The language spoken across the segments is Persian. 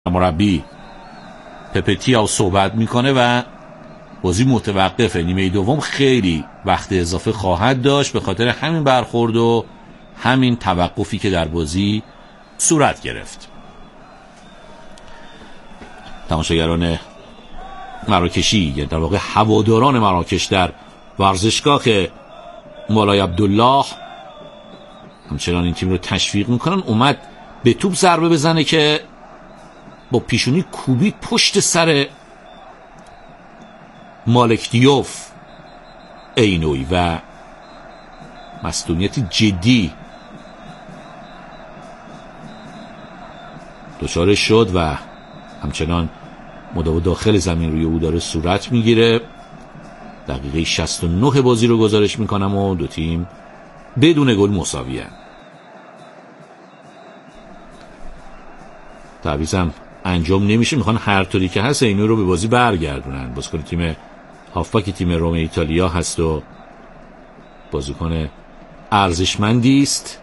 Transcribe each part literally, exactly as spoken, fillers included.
مربی پپتیاو صحبت میکنه و بازی متوقفه. نیمه دوم خیلی وقت اضافه خواهد داشت به خاطر همین برخورد و همین توقفی که در بازی صورت گرفت. تماشاگران مراکشی، یا در واقع هواداران مراکش در ورزشگاه مولای عبدالله، همچنان این تیم رو تشویق میکنن. اومد به توپ ضربه بزنه که با پیشونی کوبید پشت سر مالک دیوف اینوی و مصدومیت جدی دچار شد و همچنان مداوا داخل زمین روی او داره صورت میگیره. دقیقه شصت و نه بازی رو گزارش میکنم و دو تیم بدون گل مساوی هستند. تعویضم انجام نمیشه، میخوان هر طوری که هست اینو رو به بازی برگردونن. بازیکن تیم هافبک تیم روم ایتالیا هست و بازیکن ارزشمندی است.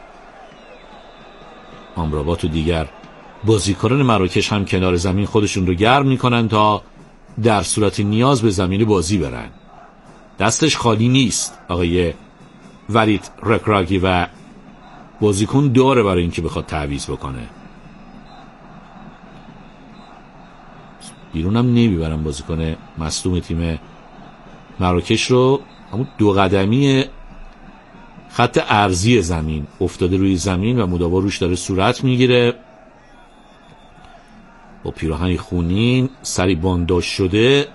آمرابات و دیگر بازیکنان مراکش هم کنار زمین خودشون رو گرم میکنن تا در صورت نیاز به زمین بازی برن. دستش خالی نیست آقای ولید رکراگی و بازیکن داره برای اینکه بخواد تعویض بکنه. بیرون هم نمیبرن بازیکن مصدوم تیم مراکش رو. همون دو قدمی خط ارضی زمین افتاده روی زمین و مداوا روش داره صورت میگیره. با پیراهن خونین، سری بانداژ شده،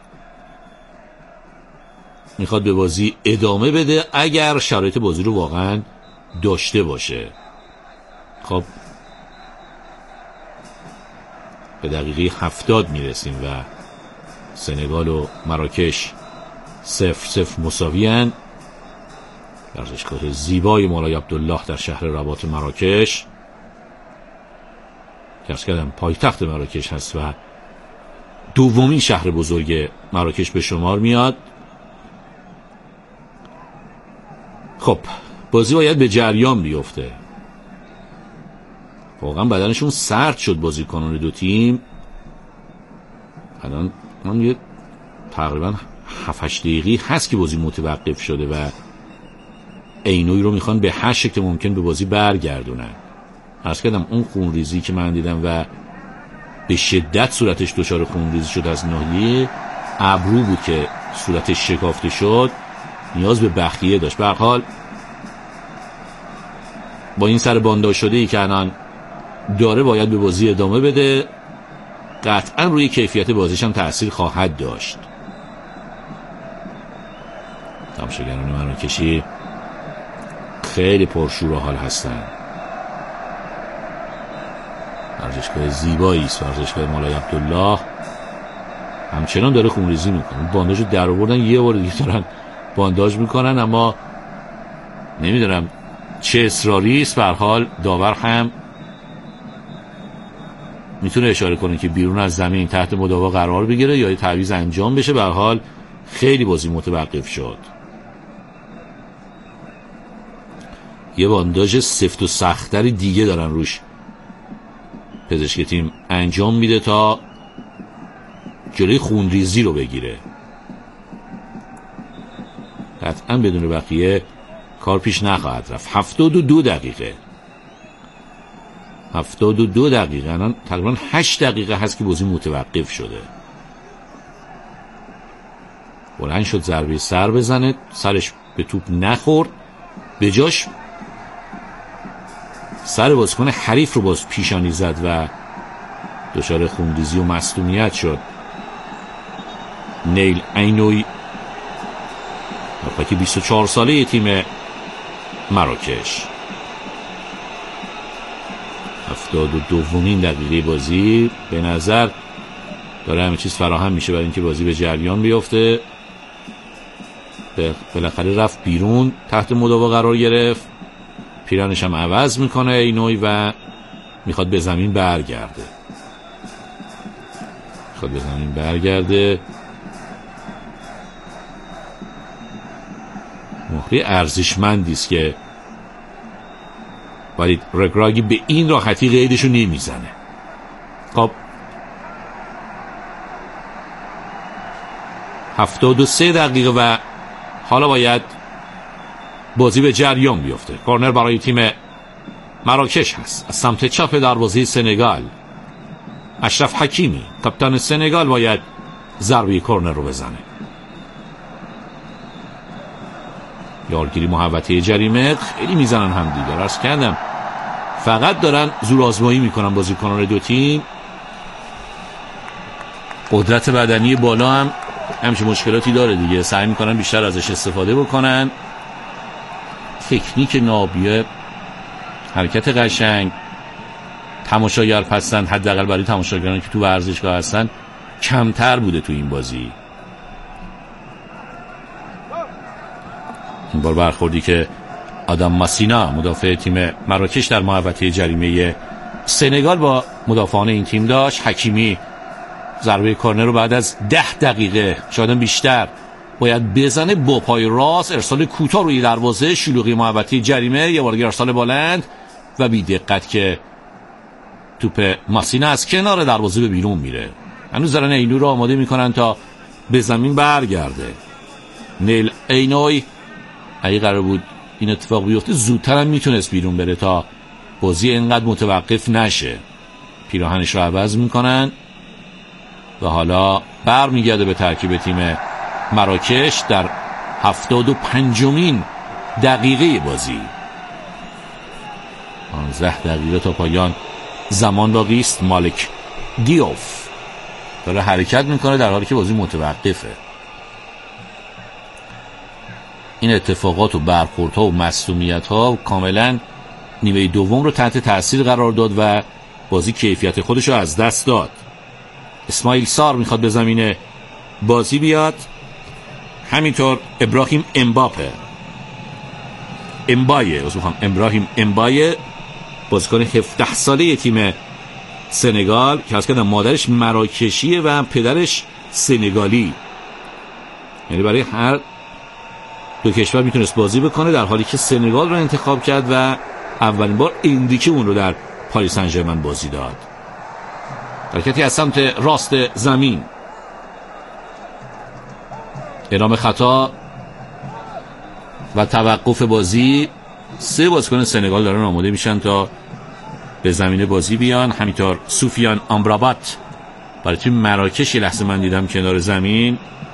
میخواد به بازی ادامه بده اگر شرایط بازی رو واقعا داشته باشه. خب به دقیقه هفتاد میرسیم و سنگال و مراکش صفر صفر مساویان. ورزشگاه زیبای مولای عبدالله در شهر رباط مراکش، درس کردم پایتخت مراکش هست و دومین شهر بزرگ مراکش به شمار میاد. خب بازی باید به جریان بیفته. واقعا بدنشون سرد شد بازیکنان دو تیم. الان من یه تقریبا هفت هشت دقیقی هست که بازی متوقف شده و اینوی رو میخوان به هر شکل ممکن به بازی برگردونن. عرض کردم اون خونریزی که من دیدم و به شدت صورتش دچار خونریزی شد از ناحیه ابرو بود که صورتش شکافته شد، نیاز به بخیه داشت. به هر حال با این سر بانداژ شده ای که الان داره باید به بازی ادامه بده. قطعا روی کیفیت بازیش هم تأثیر خواهد داشت. تماشاگران مراکشی خیلی پرشور و حال هستن. ورزشگاه زیبایی است ورزشگاه مولای عبدالله. همچنان داره خونریزی میکنه. بانداژو در آوردن یه بار دیگه دارن بانداژ میکنن، اما نمیدونم چه اصراری است. به هر حال داور هم میتونه اشاره کنه که بیرون از زمین تحت مداوا قرار بگیره یا تعویض انجام بشه. به هر حال خیلی بازی متوقف شد. یه بانداژ سفت و سخت‌تر دیگه دارن روش پزشک تیم انجام میده تا جلوی خونریزی رو بگیره. قطعا بدون بقیه کار پیش نخواهد رفت. هفتاد و دو دقیقه هفتاد و دو دقیقه الان تقریبا هشت دقیقه هست که بازی متوقف شده. بلند شد ضربه سر بزنه، سرش به توپ نخورد، به جاش سر بازیکن حریف رو باز پیشانی زد و دچار خونریزی و مصدومیت شد. نیل اینوی هافبک بیست و چهار ساله تیم مراکش. هفتاد و دومین دقیقه بازی به نظر داره همه چیز فراهم میشه برای اینکه بازی به جریان بیفته. بالاخره رفت بیرون، تحت مداوا قرار گرفت، پیرانش هم عوض میکنه اینوی و میخواد به زمین برگرده میخواد به زمین برگرده مهره ارزشمندی است که ولید رکراگی به این راحتی قیدشو نمیزنه. خب هفتاد و سه دقیقه و حالا باید بازی به جریان بیفته. کورنر برای تیم مراکش هست از سمت چپ دروازه سنگال. اشرف حکیمی کاپیتان سنگال باید ضربه کورنر رو بزنه. یارگیری محوطه جریمه خیلی میزنن هم دیگه. عرض کردم فقط دارن زور آزمایی میکنن بازیکنان دو تیم. قدرت بدنی بالا هم همیشه مشکلاتی داره دیگه، سعی میکنن بیشتر ازش استفاده بکنن. تکنیک نابیه، حرکت قشنگ، تماشاگر پسند حداقل برای تماشاگرانی که تو ورزشگاه هستن کمتر بوده تو این بازی. این بار برخوردی که آدم ماسینا مدافع تیم مراکش در محوطه جریمه سنگال با مدافعان این تیم داشت. حکیمی ضربه کورنر رو بعد از ده دقیقه شاید بیشتر باید بزنه با پای راست. ارسال کوتاه روی دروازه، شلوغی محوطه جریمه، یه بار دیگه ارسال بلند و بی دقت که توپ ماسینا از کنار دروازه به بیرون میره. هنوز دارن اینو رو آماده میکنن تا به زمین برگرده. نیل اینوی اگه قرار بود این اتفاق بیفته زودتر هم میتونست بیرون بره تا بازی اینقدر متوقف نشه. پیراهنش رو عوض میکنن و حالا برمیگرده به ترکیب تیم مراکش در هفتاد و پنجمین دقیقه بازی. پانزده دقیقه تا پایان زمان باقی است. مالک دیوف داره حرکت میکنه در حالی که بازی متوقفه. این اتفاقات و برخوردها و مصدومیت‌ها کاملا نیمه دوم رو تحت تاثیر قرار داد و بازی کیفیت خودش رو از دست داد. اسماعیل سار میخواد به زمین بازی بیاد، همینطور ابراهیم امباپه امبایه میخوام ابراهیم امبایه بازیکن هفده ساله تیم سنگال که از کردم مادرش مراکشیه و پدرش سنگالی، یعنی برای هر دو کشور میتونست بازی بکنه، در حالی که سنگال رو انتخاب کرد و اولین بار اندیکه اون رو در پاریس سن ژرمن بازی داد. حرکتی از سمت راست زمین، اعلام خطا و توقف بازی. سه بازیکن سنگال دارن آماده میشن تا به زمین بازی بیان. همینطور سوفیان آمرابات برای تیم مراکش یه لحظه من دیدم کنار زمین.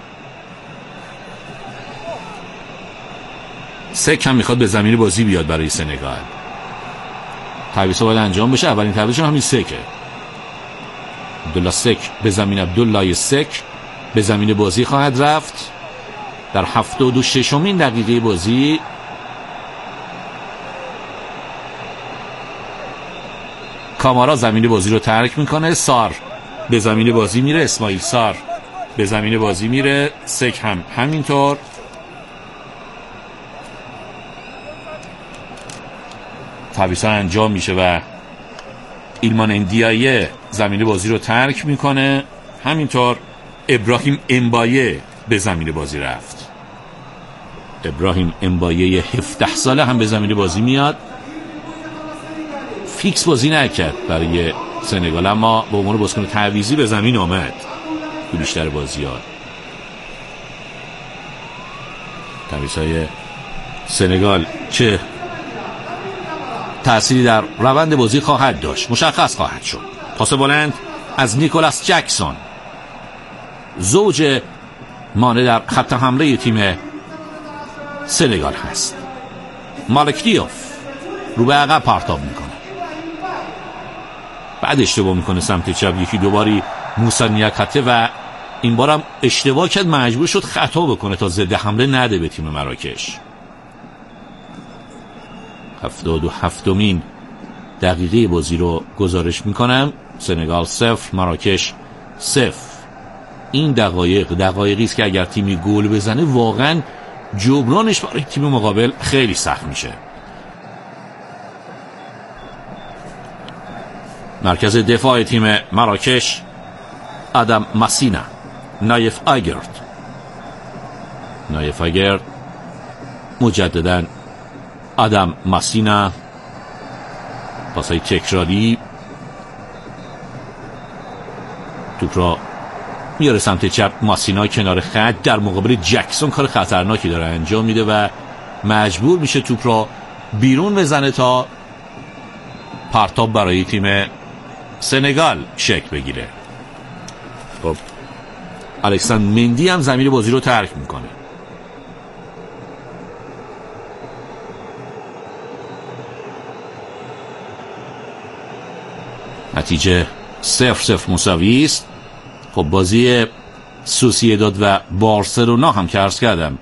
سک هم میخواد به زمین بازی بیاد برای سنگال. تعویض باید انجام بشه. اولین تعویض همین سکه. عبدالله سک به زمین عبدالله سک به زمین بازی خواهد رفت در هفتاد و ششمین دقیقه بازی. کامارا زمین بازی رو ترک میکنه. سار به زمین بازی میره. اسماعیل سار به زمین بازی میره. سک هم همینطور. تعویض انجام میشه و ایلمان اندیایه زمین بازی رو ترک میکنه. همینطور ابراهیم امبایه به زمین بازی رفت. ابراهیم امبایه هفده ساله هم به زمین بازی میاد. فیکس بازی نکرد برای سنگال، اما به عنوان بازیکن تعویضی به زمین آمد تو بیشتر بازی‌ها. تعویض‌های سنگال چه تأثیری در روند بازی خواهد داشت مشخص خواهد شد. پاس بلند از نیکولاس جکسون، زوج مانع در خط حمله تیم سنگال هست. مالک دیوف رو به عقب پرتاب میکنه، بعد اشتباه میکنه سمت چپ. یکی دوباری موسی نیاکته و این بارم اشتباه کرد، مجبور شد خطا بکنه تا ضد حمله نده به تیم مراکش. هفتاد و هفتمین دقیقه بازی رو گزارش میکنم. سنگال صفر مراکش صفر. این دقایق دقایقی است که اگر تیمی گل بزنه واقعا جبرانش برای تیم مقابل خیلی سخت میشه. مرکز دفاع تیم مراکش آدم ماسینا، نایف آگرد نایف آگرد مجددا آدم ماسینا. پاسای تکراری، توپ را میاره سمت چپ. ماسینا کنار خط در مقابل جکسون کار خطرناکی داره انجام میده و مجبور میشه توپ را بیرون بزنه تا پرتاب برای تیم سنگال شکل بگیره. خب الکساندر مندی هم زمین بازی رو ترک میکنه. نتیجه صفر صفر مساوی است. خب بازی سوسییداد و بارسلونا هم که عرض کردم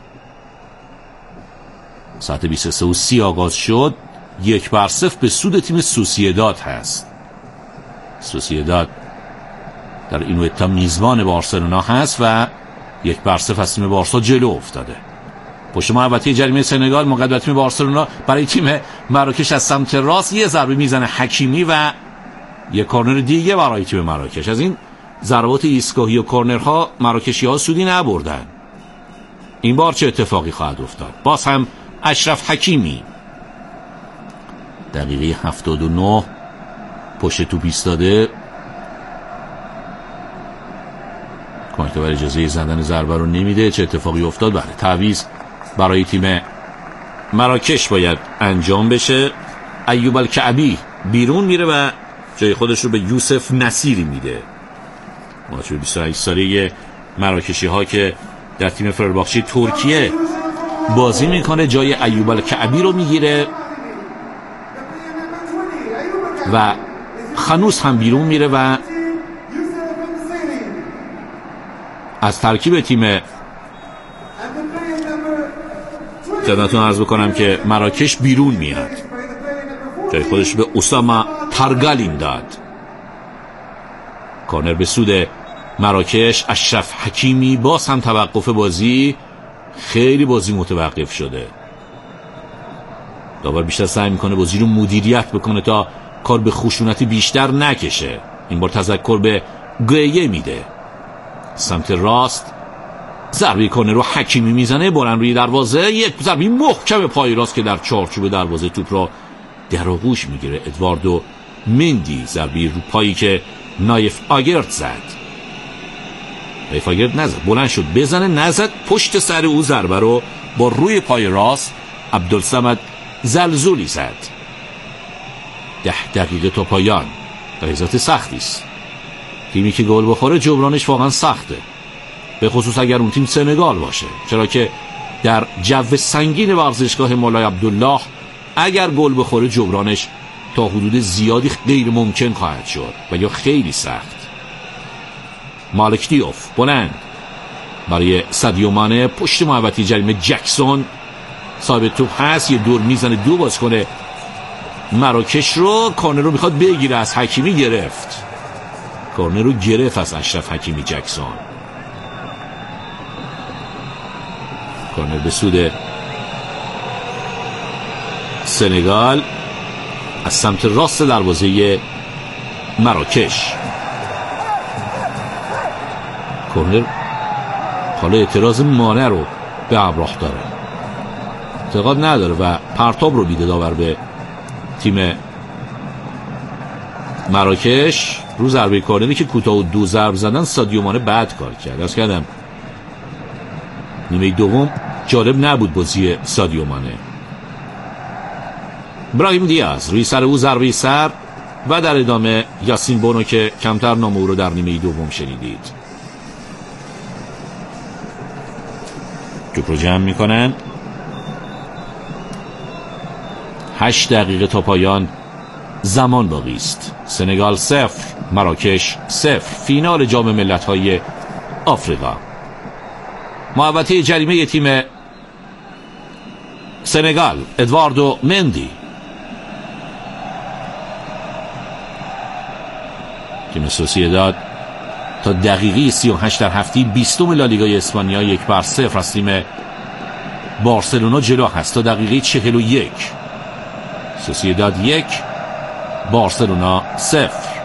ساعت بیست و سه و سی آغاز شد. یک بر صفر به سود تیم سوسییداد هست. سوسییداد در این وقتا میزبان بارسلونا هست و یک بر صفر از تیم بارسا جلو افتاده. پشت محوطه جریمه سنگال مقدم تیم بارسلونا برای تیم مراکش از سمت راست یه ضربه میزنه حکیمی و یک کورنر دیگه برای تیم مراکش. از این ضربات ایستگاهی و کورنرها مراکشی ها سودی نبردن. این بار چه اتفاقی خواهد افتاد؟ باز هم اشرف حکیمی دقیقه هفتاد و نه پشت توپ ایستاده. کانتور اجازه زدن ضربه رو نمیده. چه اتفاقی افتاد؟ بله تعویض برای تیم مراکش باید انجام بشه. ایوب الکعبی بیرون میره و جای خودش رو به یوسف نصیری میده. مهاجم بیست و هشت ساله مراکشی ها که در تیم فنرباغچه ترکیه بازی میکنه جای ایوب الکعبی رو میگیره و خنوس هم بیرون میره و از ترکیب تیم خدمتتون عرض بکنم که مراکش بیرون میاد. جای خودش به اسامه ترگالین داد. کورنر به سود مراکش. اشرف حکیمی باز هم توقف بازی. خیلی بازی متوقف شده. داور بیشتر سعی میکنه بازی رو مدیریت بکنه تا کار به خشونتی بیشتر نکشه. این بار تذکر به گیه میده. سمت راست ضربه کورنر رو حکیمی میزنه. بلند روی دروازه یک ضربه محکم پای راست که در چارچوب دروازه توپ رو در آغوش میگیره. ادواردو مندی ضربه رو پایی که نایف آگرد زد. نایف آگرد نزد، بلند شد بزنه نزد. پشت سر او ضربه رو با روی پای راست عبدالصمد زلزولی زد. ده دقیقه تا پایان. لحظات سختی است. تیمی که گل بخوره جبرانش واقعا سخته، به خصوص اگر اون تیم سنگال باشه، چرا که در جو سنگین ورزشگاه مولا عبدالله اگر گل بخوره جبرانش تا حدود زیادی غیر ممکن خواهد شد و یا خیلی سخت. مالک دیوف بلند برای سادیو مانه. پشت محوطه جریمه جکسون صاحب توپ هست. یه دور میزنه دو باز کنه مراکش رو. کورنر رو میخواد بگیره از حکیمی. گرفت کورنر رو گرفت از اشرف حکیمی. جکسون کورنر به سود سنگال از سمت راست دروازه مراکش. کورنر حالا اعتراض مانع رو به ابراح داره، اعتقاد نداره و پرتاب رو بیده داور به تیم مراکش. رو ضربه کورنری که کوتاه و دو ضرب زدن سادیو مانه بد کار کرد. از کردم نیمه دوم جالب نبود بازی سادیو مانه. براهیم دیاز روی سر او ضربه سر و در ادامه یاسین بونو که کمتر نام او رو در نیمه دوم شنیدید. توپ رو جمع میکنن. هشت دقیقه تا پایان زمان باقی است. سنگال صفر مراکش صفر. فینال جام ملت‌های آفریقا. محوطه جریمه تیم سنگال ادواردو مندی. تیم سوسییداد تا دقیقه سی و هشت در هفته بیستم لالیگای اسپانیا یک بر صفر از تیم بارسلونا جلو هست. تا دقیقه چهل و یک سوسییداد یک بارسلونا صفر.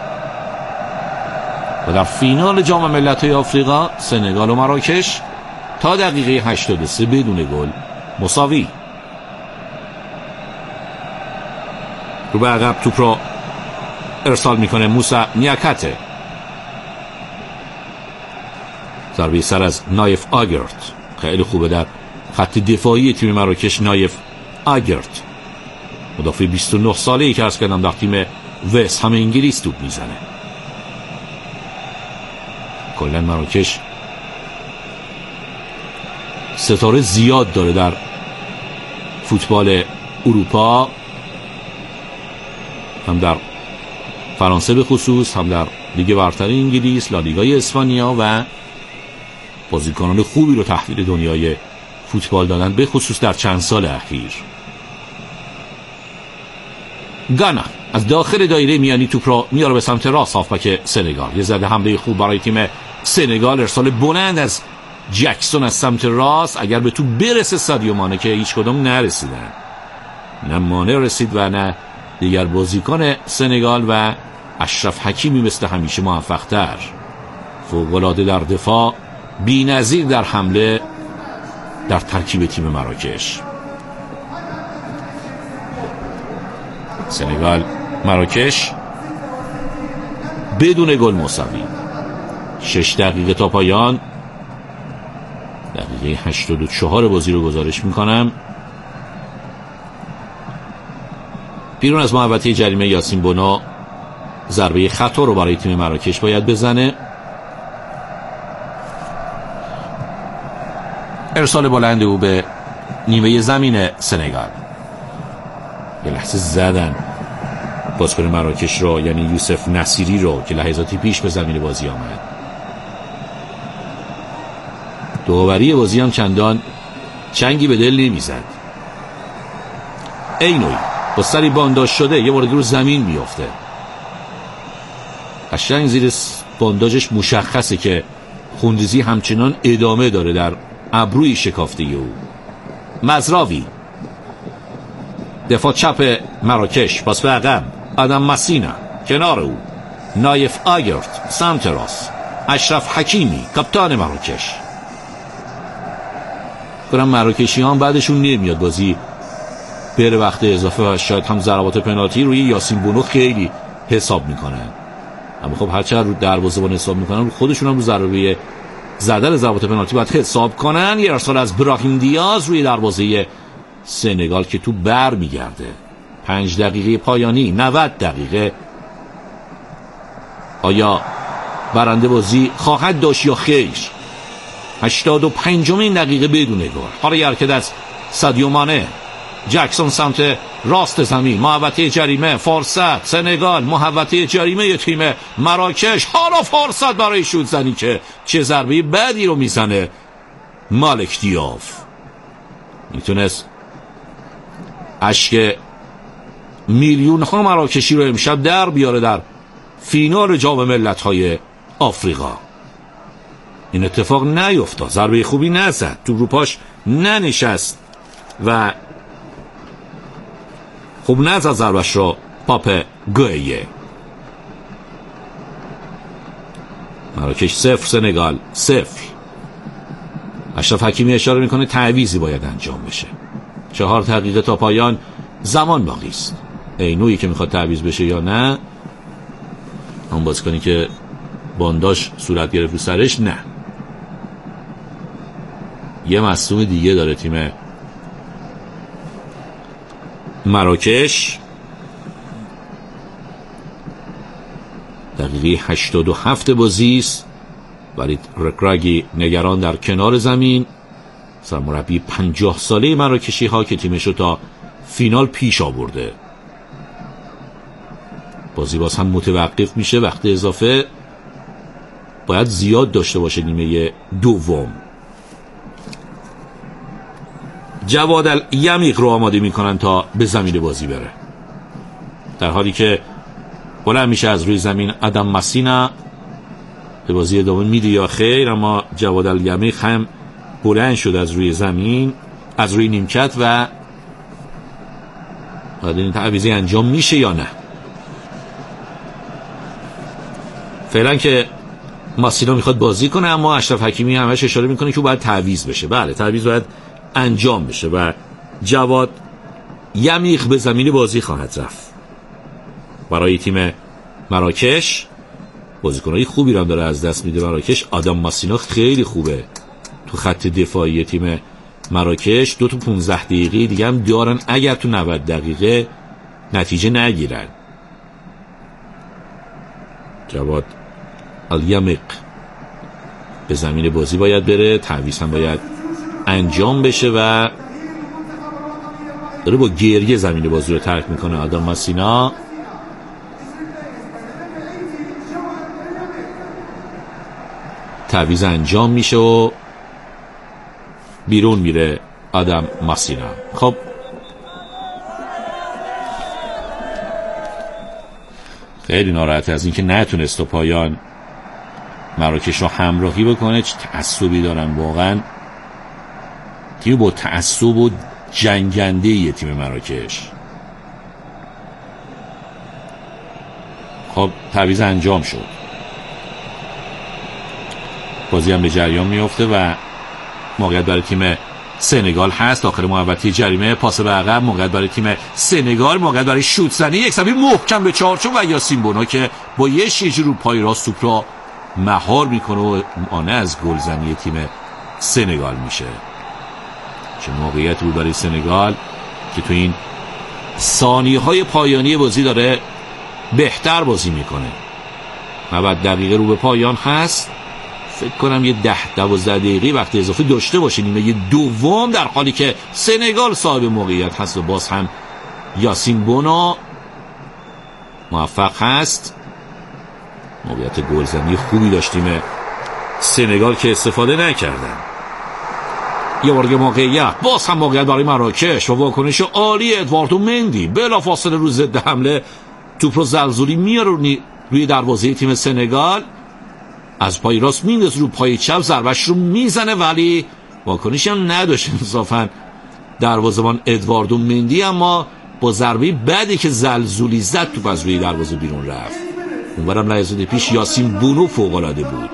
و در فینال جام ملت‌های آفریقا سنگال و مراکش تا دقیقه هشتاد و سه بدون گل مساوی. رو به عقب توپ را ارسال میکنه موسی نیاکاته. ضربه سر از نایف آگرت، خیلی خوبه در خط دفاعی تیم مراکش. نایف آگرت مدافع بیست و نه ساله‌ای که عرض کردم در تیم وست هم انگلیس توپ میزنه. کلا مراکش ستاره زیاد داره در فوتبال اروپا، هم در فرانسه به خصوص، هم در لیگ برتر انگلیس، لالیگای اسپانیا، و بازیکنان خوبی رو تحویل دنیای فوتبال دادن به خصوص در چند سال اخیر. گانا از داخل دایره میانی توپ را میاره به سمت راست هافبک سنگال. یه زده حمله خوب برای تیم سنگال، ارسال بلند از جکسون از سمت راست. اگر به توپ برسه سادیو مانه که هیچ کدوم نرسیدن، نه مانه رسید و نه دیگر بازیکن سنگال، و اشرف حکیمی مثل همیشه موفق تر، فوق‌العاده در دفاع، بی‌نظیر در حمله در ترکیب تیم مراکش. سنگال مراکش بدون گل مساوی. شش دقیقه تا پایان، دقیقه هشتاد و چهار بازی رو گزارش میکنم. بیرون از محوطه جریمه یاسین بونو ضربه خطا رو برای تیم مراکش باید بزنه. ارسال بلند او به نیمه زمین سنگال. یه لحظه زدن بازیکن مراکش رو، یعنی یوسف نصیری رو، که لحظاتی پیش به زمین بازی آمد. داوری بازی هم چندان چنگی به دل نمیزد. اینوی با سری بانداج شده یه مورد رو زمین میافته. قشنگ زیر بانداجش مشخصه که خونریزی همچنان ادامه داره در ابروی شکافته او. مزراوی دفاع چپ مراکش، پاس به عقب، آدم مسینا کنار او، نایف آگرت سمت راست، اشرف حکیمی کاپیتان مراکش. برام مراکشی هم بعدشون نمیاد بازی بره وقت اضافه و شاید هم ضربات پنالتی روی یاسین بونو خیلی حساب میکنن. اما خب هرچند رو دروازه‌بان حساب میکنن، رو خودشون هم رو ضربه زدن ضربات پنالتی باید حساب کنن. یه ارسال از براهیم دیاز روی دروازه سنگال که تو بر میگرده. پنج دقیقه پایانی، نود دقیقه. آیا برنده بازی خواهد داشت یا خیر؟ هشتاد و پنجمین دقیقه بدون گل. حالا یه حرکت از سادیو مانه، جکسون سمت راست زمین، محوطه جریمه، فرصت سنگال، محوطه جریمه تیم مراکش. حالا فرصت برای شوت زنی که چه ضربه بعدی رو میزنه مالک دیاف. میتونست اشک میلیون ها مراکشی رو امشب در بیاره در فینال جام ملت‌های آفریقا. این اتفاق نیفتاد، ضربه خوبی نزد، تو رو پاش ننشست و خوب نزد ضربش رو پاپ گویه. مراکش صفر، سنگال صفر. اشرف حکیمی اشاره میکنه تعویضی باید انجام بشه. چهار دقیقه تا پایان زمان باقی است. اینویی که میخواد تعویض بشه یا نه، اون بازیکنی که بانداش صورت گرفت رو سرش، نه. یه مصدوم دیگه داره تیم مراکش. دقیقه هشتاد و هفت بازی است. ولی رکراگی نگران در کنار زمین، سرمربی پنجاه ساله مراکشی ها که تیمش رو تا فینال پیش آورده. بازی باز هم متوقف میشه. وقت اضافه باید زیاد داشته باشه نیمه دوم. جواد الیمیق رو آماده میکنن تا به زمین بازی بره، در حالی که بلند میشه از روی زمین آدم مسینا. به بازی ادامه میده یا خیر؟ اما جواد الیمیق هم بلند شد از روی زمین، از روی نیمکت، و باید این تعویضی انجام میشه یا نه. فعلا که ماسینا میخواد بازی کنه، اما اشرف حکیمی همش اشاره میکنه که باید تعویض بشه. بله، تعویض باید انجام بشه و جواد یمیق به زمین بازی خواهد رفت برای تیم مراکش. بازیکنای خوبی رو داره از دست میده مراکش. آدم ماسینا خیلی خوبه تو خط دفاعی تیم مراکش. دو تا پونزده دقیقه دیگه هم دارن اگر تو نود دقیقه نتیجه نگیرن. جواد الیمق به زمین بازی باید بره، تعویض هم باید انجام بشه و داره با گریه زمین بازی رو ترک میکنه آدم ماسینا. تعویض انجام میشه و بیرون میره آدم ماسینا. خب خیلی ناراحت از اینکه نتونست تا پایان مراکش رو همراهی بکنه. چه تعصبی دارن واقعا، تیم با تعصب و جنگنده یه تیم مراکش. خب تعویض انجام شد، بازی هم به جریان میفته و موقعیت برای تیم سنگال هست. داخل محوطه جریمه پاس به عقب، موقعیت برای تیم سنگال، موقعیت برای شوت زنی یک سبی محکم به چارچوب و یاسین بونو که با یه شیجی رو پای راست توپ را مهار میکنه و مانع از گلزنی تیم سنگال میشه. چه موقعیت رو برای سنگال که تو این ثانیه های پایانی بازی داره بهتر بازی میکنه. نود دقیقه رو به پایان هست. فکر کنم یه ده دوازده دقیقه وقت اضافه داشته باشه نیمه یه دوم، در حالی که سنگال صاحب موقعیت هست و باز هم یاسین بونو موفق هست. موقعیت گلزنی خوبی داشتیم سنگال که استفاده نکردن. یه بار موقعیت، باز هم موقعیت برای مراکش و واکنش عالی ادواردو مندی. بلافاصله رو ضد حمله توپ رو زلزولی میاره روی دروازه تیم سنگال، از پای راست میندازه رو پای چپ، ضربش رو میزنه ولی واکنشی هم نداشت انصافا دروازه‌بان ادواردو مندی، اما با ضربه بعدی که زلزولی زد توپ از روی دروازه بیرون رفت. اونورم لحظه پیش یاسین بونو فوق‌العاده بود.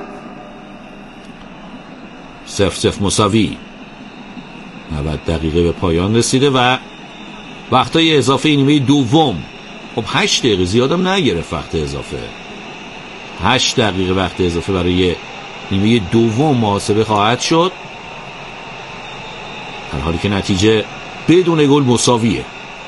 صفر صفر مساوی. نود دقیقه به پایان رسیده و وقتای اضافه نیمه دوم. خب هشت دقیقه زیادم نگرفت وقت اضافه. هشت دقیقه وقت اضافه برای نیمه دوم محاسبه خواهد شد، در حالی که نتیجه بدون گل مساویه.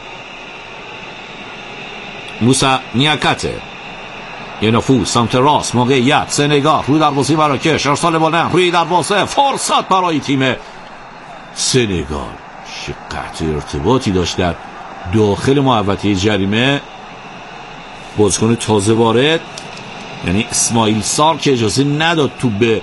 موسا نیاکاته، یه نفوذ سمت راست، موقعیت سنگال روی دروازه مراکش، ارسال بلند روی دروازه، فرصت برای تیم سنگال. چه قطع ارتباطی داشت در داخل محوطه جریمه بازیکن تازه وارد، یعنی اسماعیل سار، که اجازه نداد تو به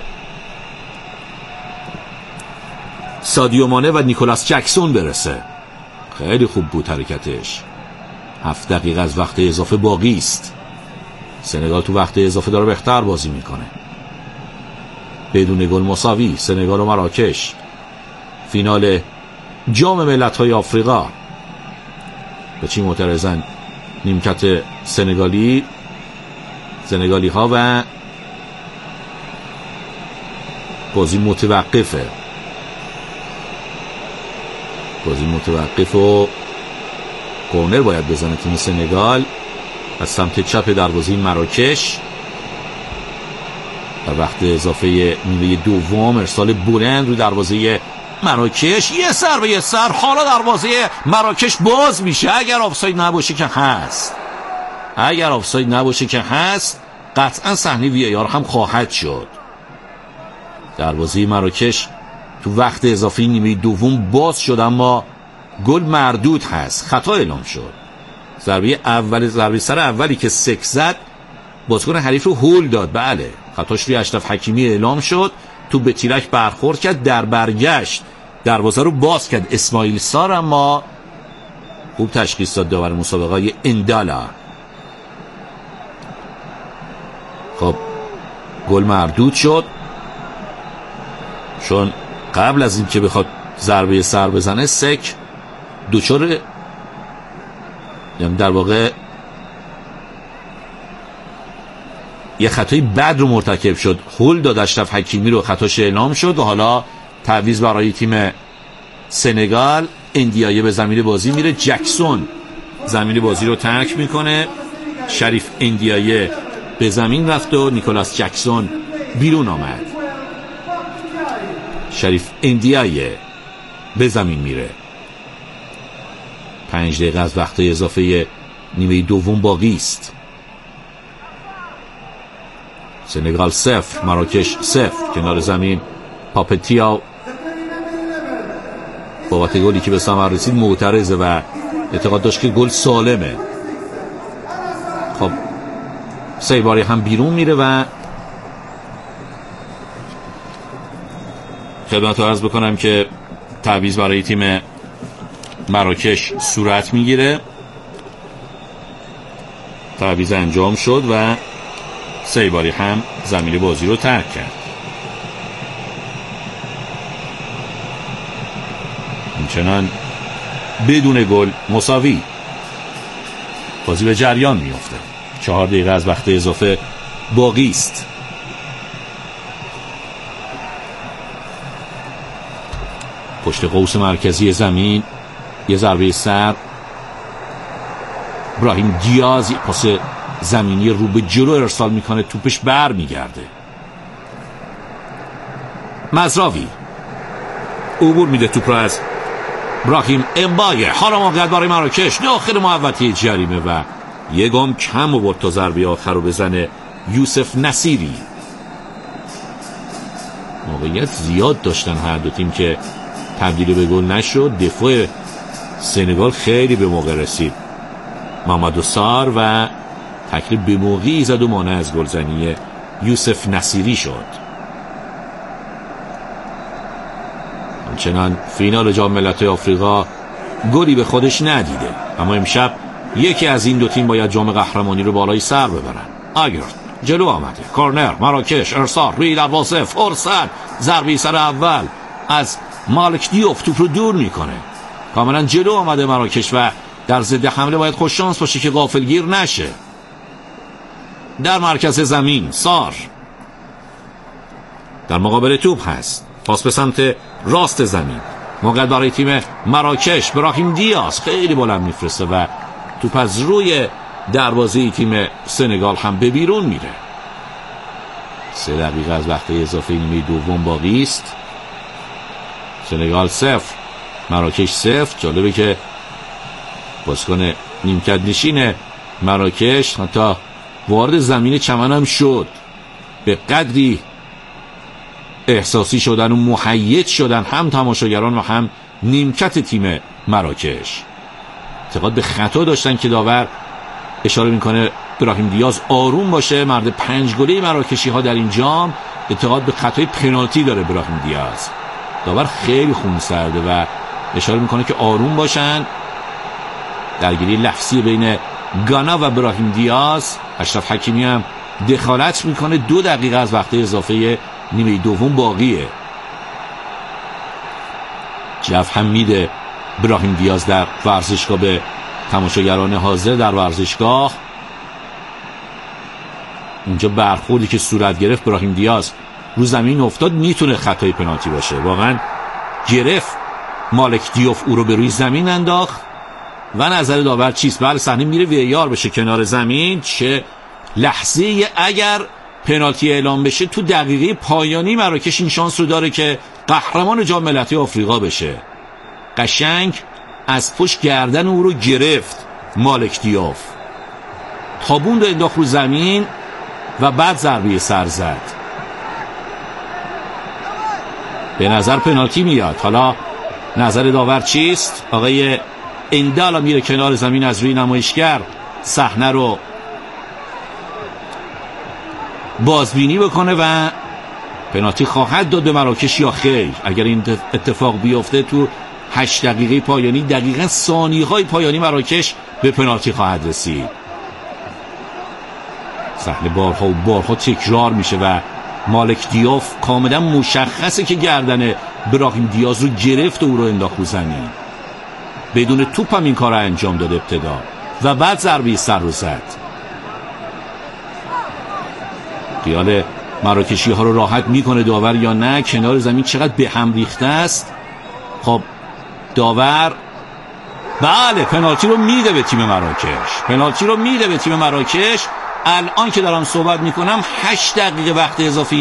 سادیو مانه و نیکولاس جکسون برسه. خیلی خوب بود حرکتش. هفت دقیقه از وقت اضافه باقی است. سنگال تو وقت اضافه داره بهتر بازی میکنه. بدون گل مساوی. سنگال و مراکش فینال جام ملت‌های آفریقا. به چی معترضن نیمکت سنگالی سنگالی ها و بازی متوقفه. بازی متوقف و کورنر باید بزنه تیم سنگال از سمت چپ دروازه مراکش. در وقت اضافه نیمه دوم ارسال بلند رو دروازه مراکش، یه سر به یه سر. حالا دروازه مراکش باز میشه اگر آفساید نباشه که هست. اگر آفساید نباشه که هست قطعا صحنه وی ای آر هم خواهد شد. دروازه مراکش تو وقت اضافه نیمه دوم باز شد اما گل مردود هست. خطا اعلام شد. ضربه اول ضربه سر اولی که سک زد بازیکن حریف رو هول داد. بله، خطاش روی اشرف حکیمی اعلام شد. تو به تیرک برخورد کرد، در برگشت دروازه رو باز کرد اسماعیل سار، اما خوب تشخیص داد داور مسابقه اندالا. خب گل مردود شد چون قبل از اینکه بخواد ضربه سر بزنه سک دوچار، یعنی در واقع یه خطای بد رو مرتکب شد. هول داد اشرف حکیمی رو، خطاش اعلام شد و حالا تعویض برای تیم سنگال. اندیایه به زمین بازی میره، جکسون زمین بازی رو ترک میکنه. شریف اندیایه به زمین رفت و نیکولاس جکسون بیرون آمد. شریف اندیایه به زمین میره. پنج دقیقه از وقت اضافه نیمه دوم باقی است. سنگال صفر مراکش صفر. کنار زمین پاپتیا بابت گلی که به ثمر رسید معترضه و اعتقاد داشت که گل سالمه. خب سیباری هم بیرون میره و خدمت رو عرض بکنم که تعویض برای تیم مراکش صورت میگیره. تعویض انجام شد و سیباری هم زمین بازی رو ترک کرد. همچنان بدون گل مساوی بازی به جریان میفته. چهار دقیقه از وقت اضافه باقی است. پشت قوس مرکزی زمین یه ضربه سر. ابراهیم دیاز یه پاس زمینی رو به جلو ارسال میکنه، توپش بر میگرده. مزراوی عبور میده توپ رو از ابراهیم امبایه. حالا موقعیت برای مراکش داخل محوطه جریمه و یه گام کم آورد تا ضربه آخر رو بزنه یوسف نصیری. موقعیت زیاد داشتن هر دو تیم که تبدیل به گل نشد. دفاع سنگال خیلی به موقع رسید. محمد سار و تکل به موقعی زد و مانع از گلزنی یوسف نصیری شد. همچنان فینال جام ملت‌های آفریقا گلی به خودش ندیده، اما امشب یکی از این دو تیم باید جام قهرمانی رو بالای سر ببرن. آگرد جلو آمده، کورنر مراکش، ارسال روی دروازه، فرصت، ضربه سر اول از مالک دیوف، توپ رو دور میکنه. کاملا جلو آمده مراکش و در ضد حمله باید خوش شانس باشه که غافلگیر نشه. در مرکز زمین سار در مقابل توپ هست. پاس به سمت راست زمین. موقع برای تیم مراکش. ابراهیم دیاز خیلی بلند میفرسته و توپ از روی دروازه تیم سنگال هم به بیرون میره. سه دقیقه از وقت اضافه نیمه دوم باقی است. سنگال صفر مراکش صفر. جالبه که بازیکن نیمکت نشین مراکش حتی وارد زمین چمن هم شد. به قدری احساسی شدن و محیط شدن هم تماشاگران و هم نیمکت تیم مراکش. اعتقاد به خطا داشتن که داور اشاره میکنه ابراهیم دیاز آروم باشه. مرد پنج گله مراکشی ها در این جام اعتقاد به خطای پنالتی داره ابراهیم دیاز. داور خیلی خونسرده و اشاره میکنه که آروم باشن. درگیری لفظی بین گانا و ابراهیم دیاز. اشرف حکیمی هم دخالت میکنه. دو دقیقه از وقت اضافه نیمه دوم باقیه. جف هم میده ابراهیم دیاز در ورزشگاه به تماشاگران حاضر در ورزشگاه. اونجا برخوردی که صورت گرفت ابراهیم دیاز رو زمین افتاد، میتونه خطای پنالتی باشه. واقعا گرفت مالک دیوف او رو به روی زمین انداخت و نظر داور چیست؟ بله صحنه میره وی آر بشه کنار زمین. چه لحظه اگر پنالتی اعلام بشه تو دقیقه پایانی مراکش این شانس رو داره که قهرمان جام ملت‌های آفریقا بشه. قشنگ از پشت گردن او رو گرفت مالک دیوف، تابون رو انداخت رو زمین و بعد ضربه سر زد. به نظر پنالتی میاد. حالا نظر داور چیست؟ آقای اندالا میره کنار زمین از روی نمایشگر صحنه رو بازبینی بکنه و پنالتی خواهد داد به مراکش یا خیر. اگر این اتفاق بیفته تو هشت دقیقه پایانی، دقیقاً ثانیه‌های پایانی مراکش به پنالتی خواهد رسید. صحنه بارها و بارها تکرار میشه و مالک دیوف کاملا مشخصه که گردن ابراهیم دیاز رو گرفت و او رو انداخت رو زمین. بدون توپ هم این کار رو انجام داد ابتدا و بعد ضربه سر رو زد. خیال مراکشی ها رو راحت میکنه داور یا نه؟ کنار زمین چقدر به هم ریخته است. خب داور بله پنالتی رو میده به تیم مراکش. پنالتی رو میده به تیم مراکش الان که دارم صحبت میکنم هشت دقیقه وقت اضافی